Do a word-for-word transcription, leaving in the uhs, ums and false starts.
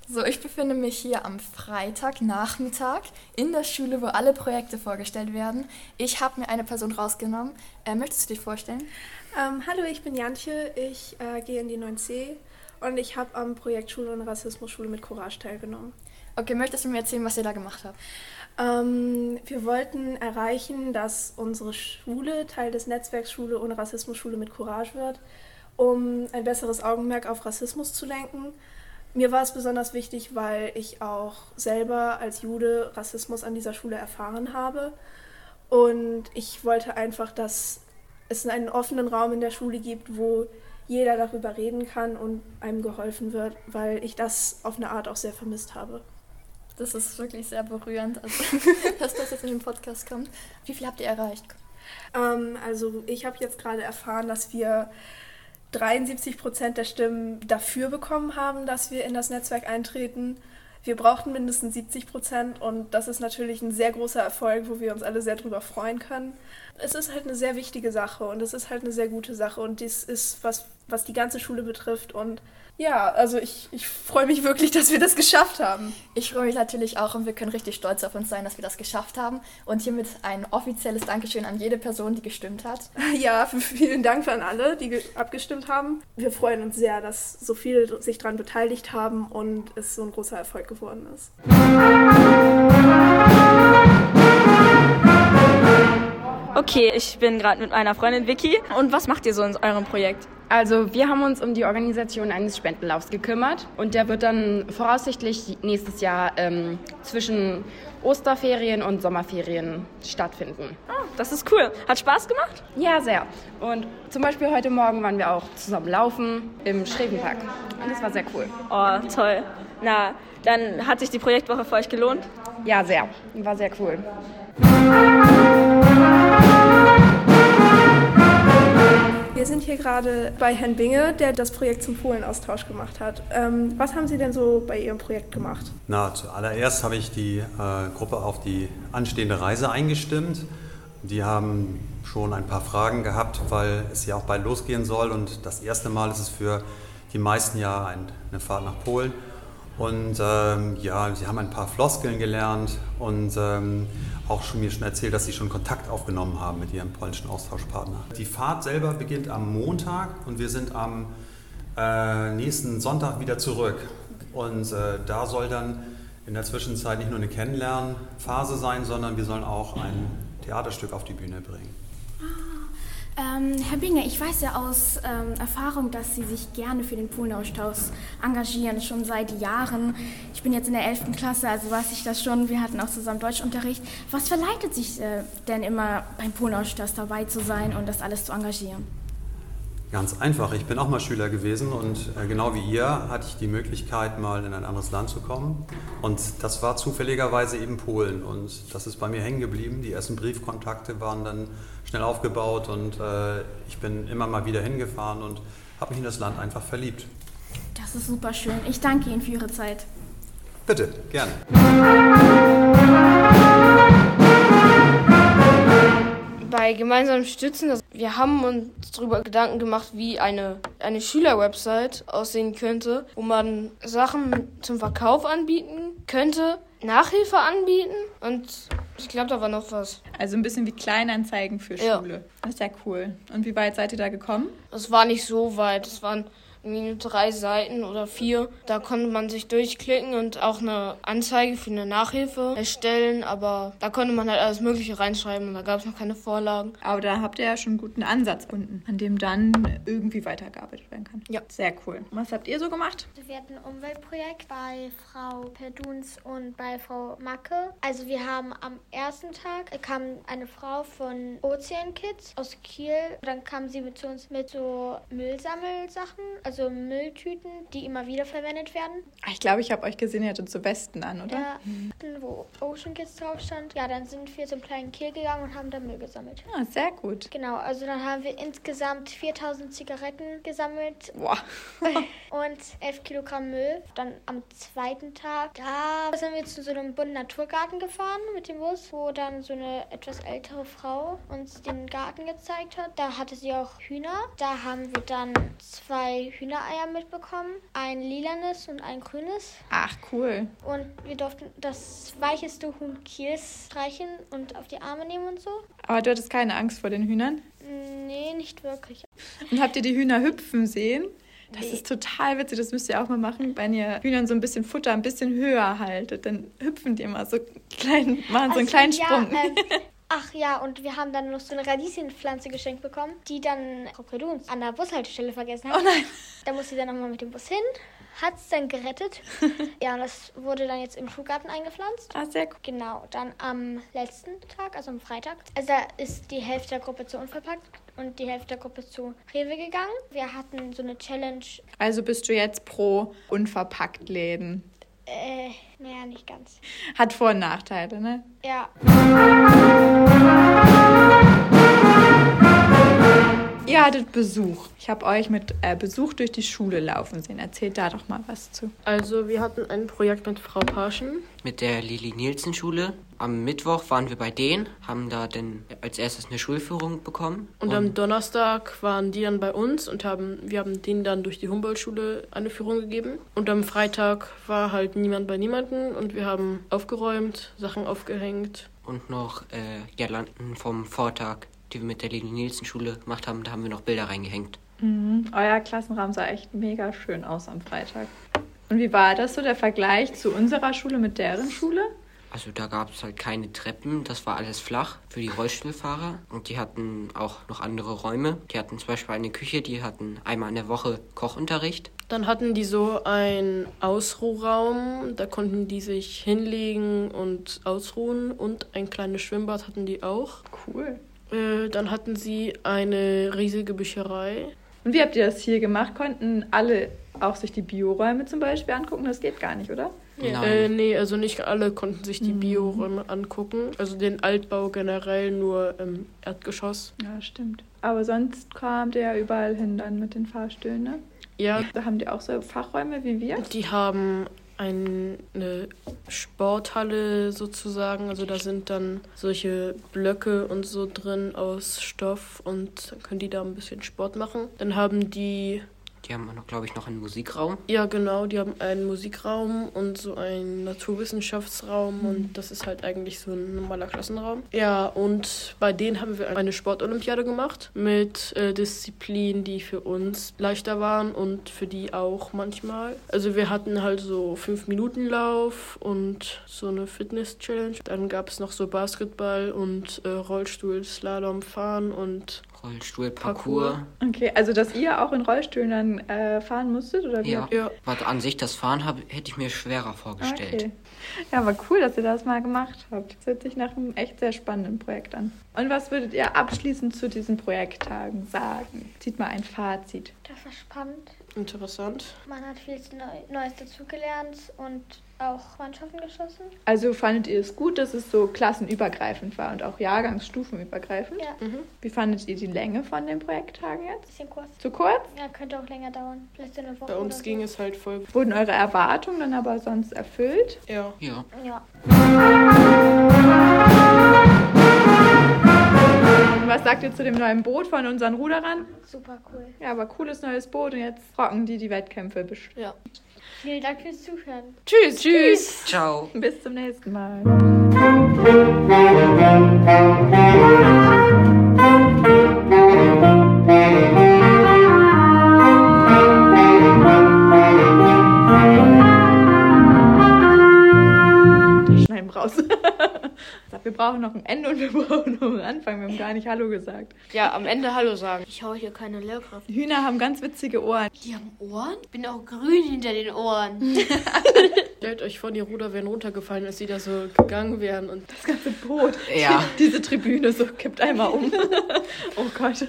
So, ich befinde mich hier am Freitagnachmittag in der Schule, wo alle Projekte vorgestellt werden. Ich habe mir eine Person rausgenommen. Äh, möchtest du dich vorstellen? Ähm, hallo, ich bin Jantje, ich äh, gehe in die neun C und ich habe am Projekt Schule und Rassismus-Schule mit Courage teilgenommen. Okay, möchtest du mir erzählen, was ihr da gemacht habt? Ähm, wir wollten erreichen, dass unsere Schule Teil des Netzwerks Schule und Rassismus-Schule mit Courage wird, um ein besseres Augenmerk auf Rassismus zu lenken. Mir war es besonders wichtig, weil ich auch selber als Jude Rassismus an dieser Schule erfahren habe. Und ich wollte einfach, dass es einen offenen Raum in der Schule gibt, wo jeder darüber reden kann und einem geholfen wird, weil ich das auf eine Art auch sehr vermisst habe. Das ist wirklich sehr berührend, also, dass das jetzt in den Podcast kommt. Wie viel habt ihr erreicht? Ähm, also ich habe jetzt gerade erfahren, dass wir dreiundsiebzig Prozent der Stimmen dafür bekommen haben, dass wir in das Netzwerk eintreten. Wir brauchten mindestens siebzig Prozent und das ist natürlich ein sehr großer Erfolg, wo wir uns alle sehr drüber freuen können. Es ist halt eine sehr wichtige Sache und es ist halt eine sehr gute Sache und dies ist was, was die ganze Schule betrifft und ja, also ich, ich freue mich wirklich, dass wir das geschafft haben. Ich freue mich natürlich auch und wir können richtig stolz auf uns sein, dass wir das geschafft haben. Und hiermit ein offizielles Dankeschön an jede Person, die gestimmt hat. Ja, vielen Dank an alle, die abgestimmt haben. Wir freuen uns sehr, dass so viele sich daran beteiligt haben und es so ein großer Erfolg geworden ist. Okay, ich bin gerade mit meiner Freundin Vicky. Und was macht ihr so in eurem Projekt? Also wir haben uns um die Organisation eines Spendenlaufs gekümmert und der wird dann voraussichtlich nächstes Jahr ähm, zwischen Osterferien und Sommerferien stattfinden. Oh, das ist cool. Hat Spaß gemacht? Ja, sehr. Und zum Beispiel heute Morgen waren wir auch zusammen laufen im Schrevenpark und das war sehr cool. Oh, toll. Na, dann hat sich die Projektwoche für euch gelohnt? Ja, sehr. War sehr cool. Wir sind hier gerade bei Herrn Binge, der das Projekt zum Polen-Austausch gemacht hat. Ähm, was haben Sie denn so bei Ihrem Projekt gemacht? Na, zuallererst habe ich die äh, Gruppe auf die anstehende Reise eingestimmt. Die haben schon ein paar Fragen gehabt, weil es ja auch bald losgehen soll. Und das erste Mal ist es für die meisten ja ein, eine Fahrt nach Polen. Und ähm, ja, sie haben ein paar Floskeln gelernt und ähm, auch schon mir schon erzählt, dass sie schon Kontakt aufgenommen haben mit ihrem polnischen Austauschpartner. Die Fahrt selber beginnt am Montag und wir sind am äh, nächsten Sonntag wieder zurück. Und äh, da soll dann in der Zwischenzeit nicht nur eine Kennenlernphase sein, sondern wir sollen auch ein Theaterstück auf die Bühne bringen. Ähm, Herr Binge, ich weiß ja aus ähm, Erfahrung, dass Sie sich gerne für den Polenaustausch engagieren, schon seit Jahren. Ich bin jetzt in der elften Klasse, also weiß ich das schon. Wir hatten auch zusammen Deutschunterricht. Was verleitet sich äh, denn immer beim Polenaustausch dabei zu sein und das alles zu engagieren? Ganz einfach. Ich bin auch mal Schüler gewesen und äh, genau wie ihr hatte ich die Möglichkeit, mal in ein anderes Land zu kommen. Und das war zufälligerweise eben Polen. Und das ist bei mir hängen geblieben. Die ersten Briefkontakte waren dann schnell aufgebaut und äh, ich bin immer mal wieder hingefahren und habe mich in das Land einfach verliebt. Das ist super schön. Ich danke Ihnen für Ihre Zeit. Bitte, gerne. Bei gemeinsamen Stützen, wir haben uns darüber Gedanken gemacht, wie eine, eine Schülerwebsite aussehen könnte, wo man Sachen zum Verkauf anbieten könnte, Nachhilfe anbieten und ich glaube, da war noch was. Also ein bisschen wie Kleinanzeigen für Schule. Ja. Das ist ja cool. Und wie weit seid ihr da gekommen? Es war nicht so weit, es waren irgendwie nur drei Seiten oder vier. Da konnte man sich durchklicken und auch eine Anzeige für eine Nachhilfe erstellen, aber da konnte man halt alles Mögliche reinschreiben und da gab es noch keine Vorlagen. Aber da habt ihr ja schon einen guten Ansatz gefunden, an dem dann irgendwie weitergearbeitet werden kann. Ja. Sehr cool. Und was habt ihr so gemacht? Wir hatten ein Umweltprojekt bei Frau Perduns und bei Frau Macke. Also wir haben am ersten Tag kam eine Frau von Ozean Kids aus Kiel. Dann kam sie mit zu uns mit so Müllsammelsachen, also Mülltüten, die immer wieder verwendet werden. Ich glaube, ich habe euch gesehen, ihr hattet so Westen an, oder? Ja, mhm. Wo Ocean Kids drauf stand. Ja, dann sind wir zum kleinen Kiel gegangen und haben da Müll gesammelt. Ah, sehr gut. Genau, also dann haben wir insgesamt viertausend Zigaretten gesammelt. Boah. Und elf Kilogramm Müll. Dann am zweiten Tag, da sind wir zu so einem Bund Naturgarten gefahren mit dem Bus, wo dann so eine etwas ältere Frau uns den Garten gezeigt hat. Da hatte sie auch Hühner. Da haben wir dann zwei Hühnereier mitbekommen. Ein lilanes und ein grünes. Ach, cool. Und wir durften das weicheste Huhn Kiels streichen und auf die Arme nehmen und so. Aber du hattest keine Angst vor den Hühnern? Nee, nicht wirklich. Und habt ihr die Hühner hüpfen sehen? Das Nee. ist total witzig, das müsst ihr auch mal machen, wenn ihr Hühnern so ein bisschen Futter ein bisschen höher haltet, dann hüpfen die immer so klein, machen so einen Also, kleinen ja, Sprung. ähm, ach ja, und wir haben dann noch so eine Radieschenpflanze geschenkt bekommen, die dann Frau Peduns an der Bushaltestelle vergessen hat. Oh nein. Da musste sie dann nochmal mit dem Bus hin, hat es dann gerettet. Ja, und das wurde dann jetzt im Schulgarten eingepflanzt. Ah, sehr cool. Genau, dann am letzten Tag, also am Freitag, also da ist die Hälfte der Gruppe zu Unverpackt und die Hälfte der Gruppe zu Rewe gegangen. Wir hatten so eine Challenge, Also bist du jetzt pro unverpackt Läden. äh, naja, nicht ganz. Hat Vor- und Nachteile, ne? Ja, Ihr hattet Besuch. Ich habe euch mit äh, Besuch durch die Schule laufen sehen. Erzählt da doch mal was zu. Also wir hatten ein Projekt mit Frau Parschen. Mit der Lili-Nielsen-Schule. Am Mittwoch waren wir bei denen, haben da dann als erstes eine Schulführung bekommen. Und, und am Donnerstag waren die dann bei uns und haben wir haben denen dann durch die Humboldt-Schule eine Führung gegeben. Und am Freitag war halt niemand bei niemanden und wir haben aufgeräumt, Sachen aufgehängt. Und noch äh, Girlanden vom Vortag, die wir mit der Lili-Nielsen-Schule gemacht haben, da haben wir noch Bilder reingehängt. Mhm. Euer Klassenraum sah echt mega schön aus am Freitag. Und wie war das so, der Vergleich zu unserer Schule mit deren Schule? Also da gab es halt keine Treppen, das war alles flach für die Rollstuhlfahrer. Und die hatten auch noch andere Räume. Die hatten zum Beispiel eine Küche, die hatten einmal in der Woche Kochunterricht. Dann hatten die so einen Ausruhraum, da konnten die sich hinlegen und ausruhen. Und ein kleines Schwimmbad hatten die auch. Cool. Äh, dann hatten sie eine riesige Bücherei. Und wie habt ihr das hier gemacht? Konnten alle auch sich die Bioräume zum Beispiel angucken? Das geht gar nicht, oder? Ja. Äh, nee, also nicht alle konnten sich die mhm. Bioräume angucken. Also den Altbau generell nur im Erdgeschoss. Ja, stimmt. Aber sonst kamt ihr ja überall hin dann mit den Fahrstühlen, ne? Ja. Da haben die auch so Fachräume wie wir? Die haben eine Sporthalle sozusagen. Also da sind dann solche Blöcke und so drin aus Stoff und dann können die da ein bisschen Sport machen. Dann haben die... Die haben, glaube ich, noch einen Musikraum. Ja, genau. Die haben einen Musikraum und so einen Naturwissenschaftsraum. Mhm. Und das ist halt eigentlich so ein normaler Klassenraum. Ja, und bei denen haben wir eine Sportolympiade gemacht mit äh, Disziplinen, die für uns leichter waren und für die auch manchmal. Also wir hatten halt so fünf-Minuten-Lauf und so eine Fitness-Challenge. Dann gab es noch so Basketball und äh, Rollstuhl, Slalom, Fahren und Rollstuhlparcours. Okay, also dass ihr auch in Rollstühlen dann äh, fahren musstet, oder wie? Ja, ja. Aber an sich das Fahren hab, hätte ich mir schwerer vorgestellt. Okay. Ja, aber cool, dass ihr das mal gemacht habt. Das hört sich nach einem echt sehr spannenden Projekt an. Und was würdet ihr abschließend zu diesen Projekttagen sagen? Zieht mal ein Fazit. Das war spannend. Interessant. Man hat viel Neues dazugelernt und auch Mannschaften geschossen. Also fandet ihr es gut, dass es so klassenübergreifend war und auch jahrgangsstufenübergreifend? Ja. Mhm. Wie fandet ihr die Länge von den Projekttagen jetzt? Bisschen kurz. Zu kurz? Ja, könnte auch länger dauern. Vielleicht eine Woche. Bei uns oder ging so. es halt voll. Wurden eure Erwartungen dann aber sonst erfüllt? Ja. Ja. Ja. Was sagt ihr zu dem neuen Boot von unseren Ruderern? Super cool. Ja, aber cooles neues Boot und jetzt rocken die die Wettkämpfe bestimmt. Ja. Vielen Dank fürs Zuhören. Tschüss. Tschüss. Ciao. Bis zum nächsten Mal. Schneiden raus. Wir brauchen noch ein Ende und wir brauchen noch einen Anfang. Wir haben gar nicht Hallo gesagt. Ja, am Ende Hallo sagen. Ich habe hier keine Lehrkraft. Hühner haben ganz witzige Ohren. Die haben Ohren? Ich bin auch grün hinter den Ohren. Stellt euch vor, die Ruder wären runtergefallen, als sie da so gegangen wären. Und das ganze Boot. Ja. Diese Tribüne so kippt einmal um. Oh Gott.